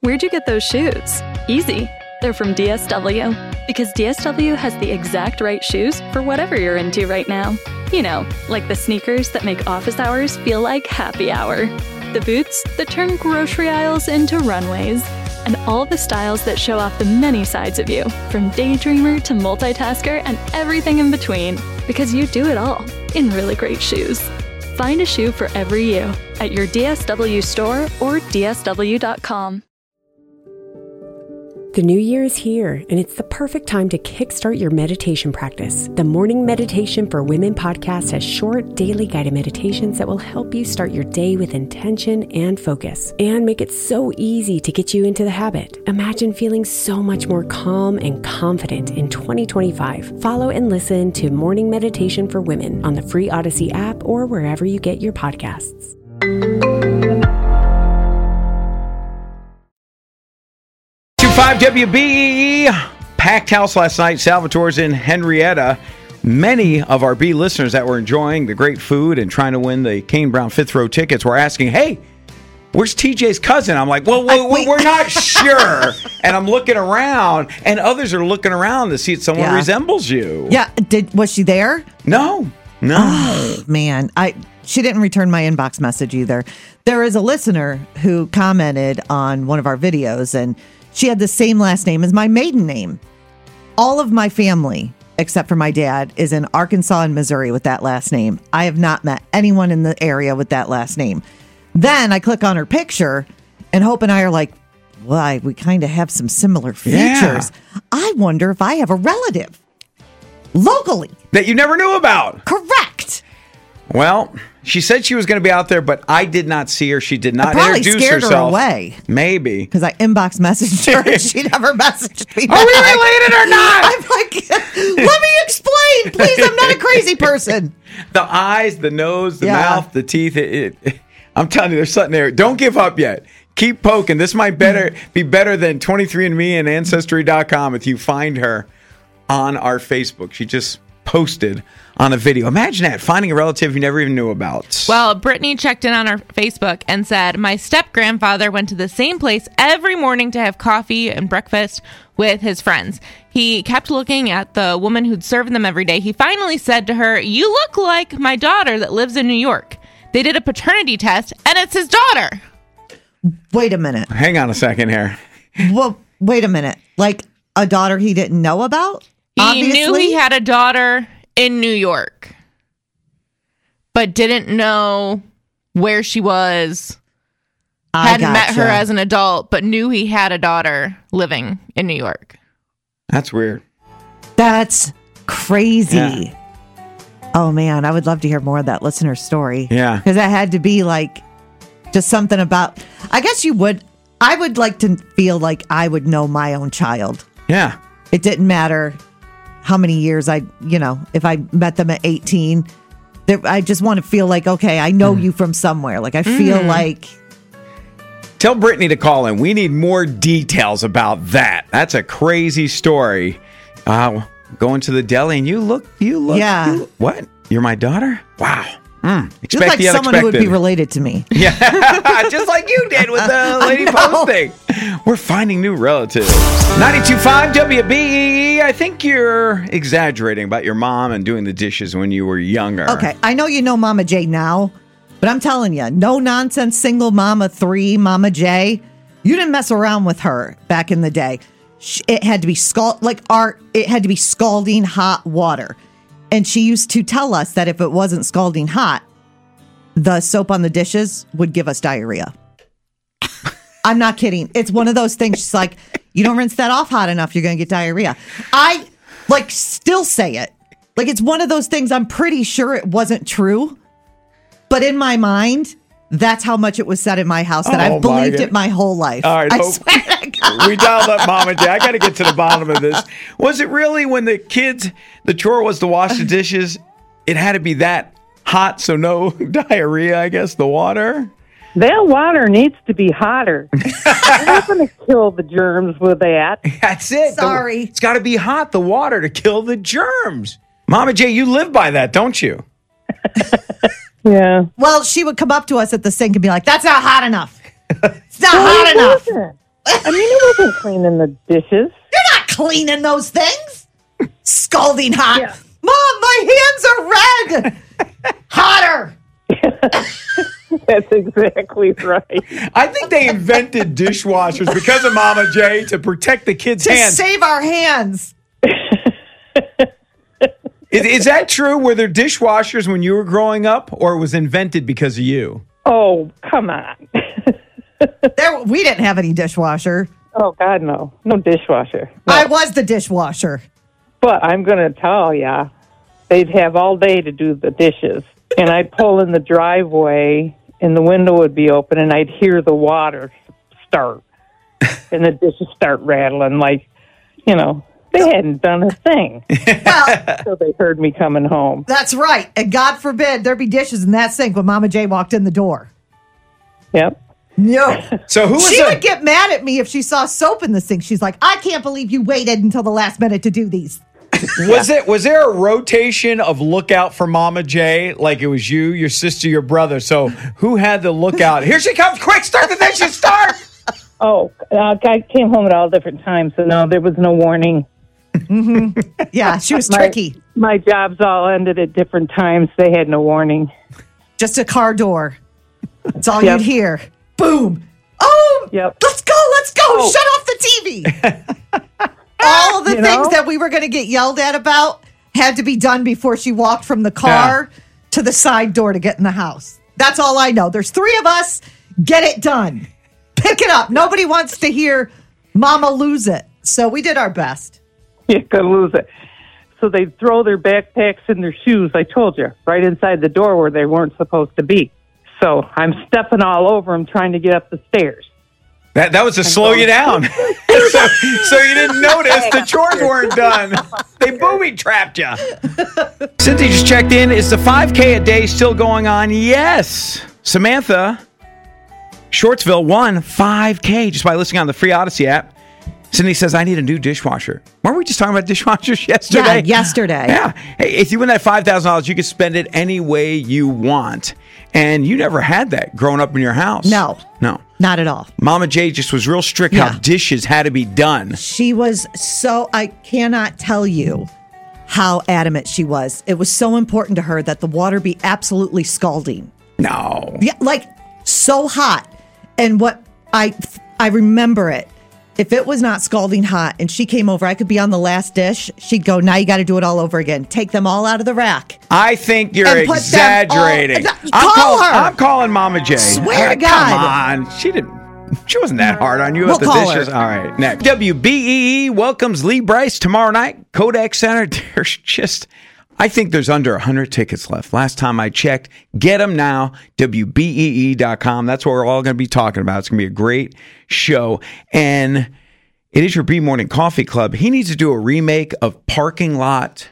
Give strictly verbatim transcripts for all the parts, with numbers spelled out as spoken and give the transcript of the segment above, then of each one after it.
Where'd you get those shoes? Easy. They're from D S W. Because D S W has the exact right shoes for whatever you're into right now. You know, like the sneakers that make office hours feel like happy hour. The boots that turn grocery aisles into runways. And all the styles that show off the many sides of you, from daydreamer to multitasker and everything in between. Because you do it all in really great shoes. Find a shoe for every you at your D S W store or D S W dot com. The new year is here, and it's the perfect time to kickstart your meditation practice. The Morning Meditation for Women podcast has short, daily guided meditations that will help you start your day with intention and focus, and make it so easy to get you into the habit. Imagine feeling so much more calm and confident in twenty twenty-five. Follow and listen to Morning Meditation for Women on the free Odyssey app or wherever you get your podcasts. five W B E E, packed house last night. Salvatore's in Henrietta. Many of our B listeners that were enjoying the great food and trying to win the Kane Brown fifth row tickets were asking, hey, where's T J's cousin? I'm like, well, well I, we're not sure. And I'm looking around, and others are looking around to see if someone yeah. resembles you. Yeah. Did was she there? No. No. Oh, man. I she didn't return my inbox message either. There is a listener who commented on one of our videos, and she had the same last name as my maiden name. All of my family, except for my dad, is in Arkansas and Missouri with that last name. I have not met anyone in the area with that last name. Then I click on her picture, and Hope and I are like, well, we kind of have some similar features. Yeah. I wonder if I have a relative locally that you never knew about. Correct. Well, she said she was going to be out there, but I did not see her. She did not I introduce scared herself. Her away. Maybe. Because I inbox messaged her and she never messaged me. Are we related or not? I'm like, let me explain, please. I'm not a crazy person. The eyes, the nose, the yeah. mouth, the teeth. It, it, I'm telling you, there's something there. Don't give up yet. Keep poking. This might better be better than twenty-three and me and Ancestry dot com if you find her on our Facebook. She just posted on a video. Imagine that, finding a relative you never even knew about. Well, Brittany checked in on her Facebook and said, my step-grandfather went to the same place every morning to have coffee and breakfast with his friends. He kept looking at the woman who'd serve them every day. He finally said to her, you look like my daughter that lives in New York. They did a paternity test, and it's his daughter. Wait a minute. Hang on a second here. Well, wait a minute. Like a daughter he didn't know about? He Obviously? knew he had a daughter in New York, but didn't know where she was. I Hadn't gotcha. met her as an adult, but knew he had a daughter living in New York. That's weird. That's crazy. Yeah. Oh, man. I would love to hear more of that listener story. Yeah. Because that had to be like just something about, I guess you would, I would like to feel like I would know my own child. Yeah. It didn't matter how many years I, you know, if I met them at eighteen, I just want to feel like, okay, I know mm. you from somewhere. Like, I feel mm. like. Tell Brittany to call in. We need more details about that. That's a crazy story. Uh, going to the deli and you look, you look. Yeah. You, what? You're my daughter? Wow. Mm. Expect you look like the someone who would be related to me. Yeah, just like you did with the lady posting. We're finding new relatives. ninety-two point five W B E E. I think you're exaggerating about your mom and doing the dishes when you were younger. Okay, I know you know Mama J now, but I'm telling you, no nonsense single Mama three, Mama J. You didn't mess around with her back in the day. It had to be scald like our. It had to be scalding hot water. And she used to tell us that if it wasn't scalding hot, the soap on the dishes would give us diarrhea. I'm not kidding. It's one of those things. She's like, you don't rinse that off hot enough, you're going to get diarrhea. I, like, still say it. Like, it's one of those things I'm pretty sure it wasn't true. But in my mind, that's how much it was said in my house that oh I've believed God. it my whole life. All right, I Hope, swear to God. We dialed up Mama J. I got to get to the bottom of this. Was it really when the kids, the chore was to wash the dishes, it had to be that hot so no diarrhea, I guess, the water? That water needs to be hotter. We're not going to kill the germs with that. That's it. Sorry. The, it's got to be hot, the water, to kill the germs. Mama J, you live by that, don't you? Yeah. Well, she would come up to us at the sink and be like, that's not hot enough. It's not Well, hot it enough. wasn't. I mean, it wasn't cleaning the dishes. You're not cleaning those things. Scalding hot. Yeah. Mom, my hands are red. Hotter. That's exactly right. I think they invented dishwashers because of Mama J to protect the kids' To hands. save our hands. Is, is that true? Were there dishwashers when you were growing up, or it was invented because of you? Oh, come on. There, we didn't have any dishwasher. Oh, God, no. No dishwasher. No. I was the dishwasher. But I'm going to tell ya, they'd have all day to do the dishes. And I'd pull in the driveway, and the window would be open, and I'd hear the water start. And the dishes start rattling like, you know, they hadn't done a thing. Well, So they heard me coming home. that's right. And God forbid there be dishes in that sink when Mama J walked in the door. Yep. No. So who was She the- would get mad at me if she saw soap in the sink. She's like, I can't believe you waited until the last minute to do these. Was it? Was there a rotation of lookout for Mama J? Like it was you, your sister, your brother. So who had the lookout? Here she comes! Quick, start the dishes! Start! Oh, uh, I came home at all different times, so no, there was no warning. Yeah, she was My- tricky. My jobs all ended at different times. They had no warning. Just a car door. That's all Yep. you'd hear. Boom. Oh, Yep. let's go, let's go. Oh. Shut off the T V. All of the You things know? that we were going to get yelled at about had to be done before she walked from the car to the side door to get in the house. That's all I know. There's three of us. Get it done. Pick it up. Nobody wants to hear Mama lose it. So we did our best. You could lose it. So they'd throw their backpacks and their shoes, I told you, right inside the door where they weren't supposed to be. So I'm stepping all over them trying to get up the stairs. That that was to slow you down, so, so you didn't notice the chores weren't done. They booby trapped you. Cynthia just checked in. Is the five K a day still going on? Yes. Samantha, Shortsville won five K just by listening on the free Odyssey app. Cindy says, I need a new dishwasher. Weren't we just talking about dishwashers yesterday? Yeah, yesterday. Yeah. Hey, if you win that five thousand dollars, you can spend it any way you want. And you never had that growing up in your house. No. No. Not at all. Mama J just was real strict Yeah. how dishes had to be done. She was so, I cannot tell you how adamant she was. It was so important to her that the water be absolutely scalding. No. Yeah, like so hot. And what I I remember it. If it was not scalding hot and she came over, I could be on the last dish. She'd go, now you got to do it all over again. Take them all out of the rack. I think you're And put them exaggerating. all- I'm, Call call- her. I'm calling Mama J. Swear to Uh, God. Come on. She didn't. She wasn't that hard on you We'll with the call dishes. her. All right, next. W B E E welcomes Lee Bryce tomorrow night. Kodak Center. There's just, I think there's under one hundred tickets left. Last time I checked. Get them now. W B E E dot com. That's what we're all going to be talking about. It's going to be a great show. And it is your B Morning Coffee Club. He needs to do a remake of Parking Lot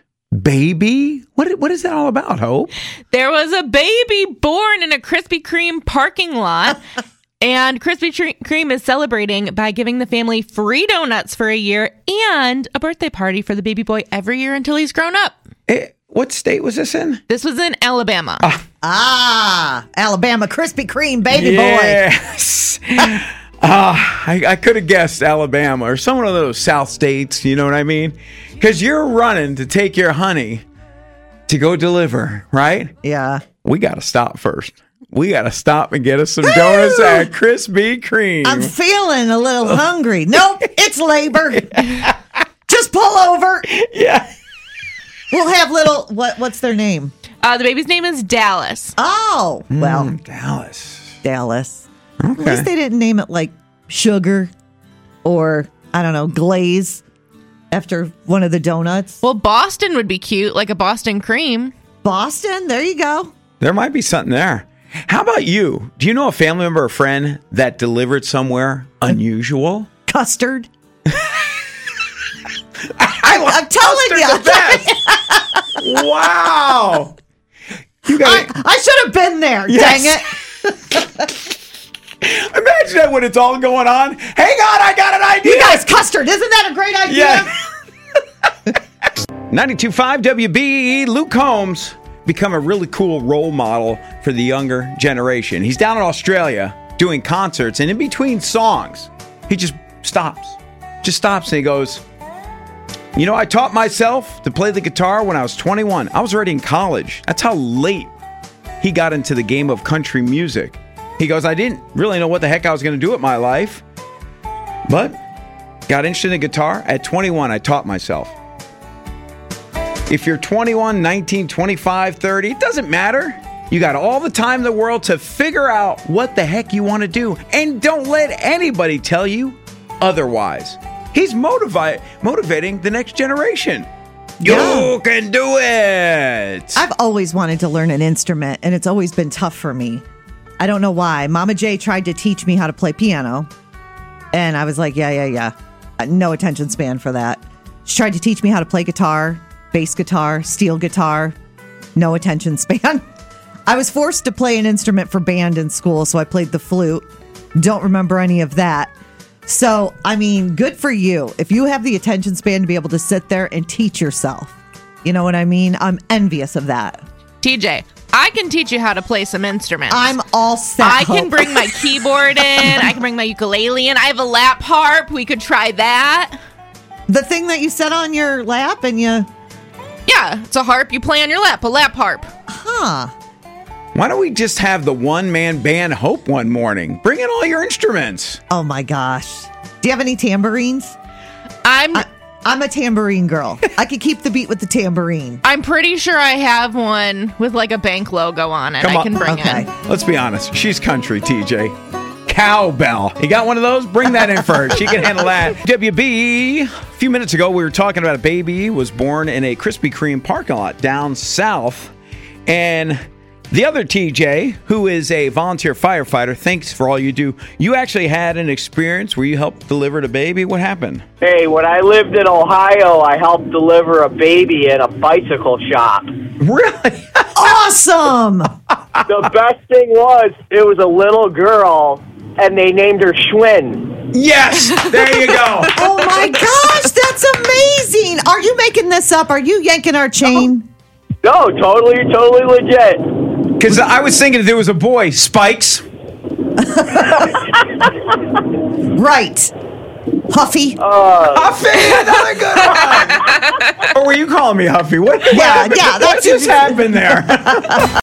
Baby. What what is that all about, Hope? There was a baby born in a Krispy Kreme parking lot. And Krispy Kreme is celebrating by giving the family free donuts for a year and a birthday party for the baby boy every year until he's grown up. Eh, what state was this in? This was in Alabama. Ah, Alabama Krispy Kreme baby boy. Yes. uh, I, I could have guessed Alabama or some of those South states. You know what I mean? Because you're running to take your honey to go deliver, right? Yeah. We got to stop first. We got to stop and get us some donuts at Krispy Kreme. I'm feeling a little hungry. Nope, it's labor. Just pull over. yeah. We'll have little, what? what's their name? Uh, the baby's name is Dallas. Oh, well, Mm, Dallas. Dallas. At Okay. least they didn't name it like Sugar or, I don't know, Glaze after one of the donuts. Well, Boston would be cute, like a Boston cream. Boston, there you go. There might be something there. How about you? Do you know a family member or friend that delivered somewhere unusual? Custard. I I'm telling you. the best. Wow. You got I, I should have been there. Yes. Dang it. Imagine that when it's all going on. Hang on, I got an idea. You guys, custard. Isn't that a great idea? Yeah. ninety-two point five W B E E, Luke Combs, become a really cool role model for the younger generation. He's down in Australia doing concerts, and in between songs, He just stops. Just stops and he goes, you know, I taught myself to play the guitar when I was twenty-one. I was already in college. That's how late he got into the game of country music. He goes, I didn't really know what the heck I was going to do with my life, but got interested in guitar. At twenty-one, I taught myself. If you're twenty-one, nineteen, twenty-five, thirty, it doesn't matter. You got all the time in the world to figure out what the heck you want to do. And don't let anybody tell you otherwise. He's motivi- motivating the next generation. Yeah. You can do it. I've always wanted to learn an instrument, and it's always been tough for me. I don't know why. Mama J tried to teach me how to play piano, and I was like, yeah, yeah, yeah. No attention span for that. She tried to teach me how to play guitar, bass guitar, steel guitar. No attention span. I was forced to play an instrument for band in school, so I played the flute. Don't remember any of that. So, I mean, good for you. If you have the attention span to be able to sit there and teach yourself. You know what I mean? I'm envious of that. T J, I can teach you how to play some instruments. I'm all set. I can Hope. bring my keyboard in. I can bring my ukulele in. I have a lap harp. We could try that. The thing that you set on your lap and you... Yeah, it's a harp you play on your lap, a lap harp. Huh. Why don't we just have the one-man band Hope one morning? Bring in all your instruments. Oh, my gosh. Do you have any tambourines? I'm I, I'm a tambourine girl. I could keep the beat with the tambourine. I'm pretty sure I have one with like a bank logo on it. Come I on. can bring Okay. it. Let's be honest. She's country, T J. Cowbell. You got one of those? Bring that in for her. She can handle that. W B, a few minutes ago, we were talking about a baby who was born in a Krispy Kreme parking lot down south. And the other T J, who is a volunteer firefighter, thanks for all you do. You actually had an experience where you helped deliver the baby. What happened? Hey, when I lived in Ohio, I helped deliver a baby at a bicycle shop. Really? Awesome. The best thing was, it was a little girl, and they named her Schwinn. Yes. There you go. Oh, my gosh. That's amazing. Are you making this up? Are you yanking our chain? No, totally, totally legit. Because I was thinking if there was a boy, Spikes. Right. Huffy. Uh, Huffy, another good one. Or were you calling me Huffy? What, Yeah, what yeah, What that's just it. happened there?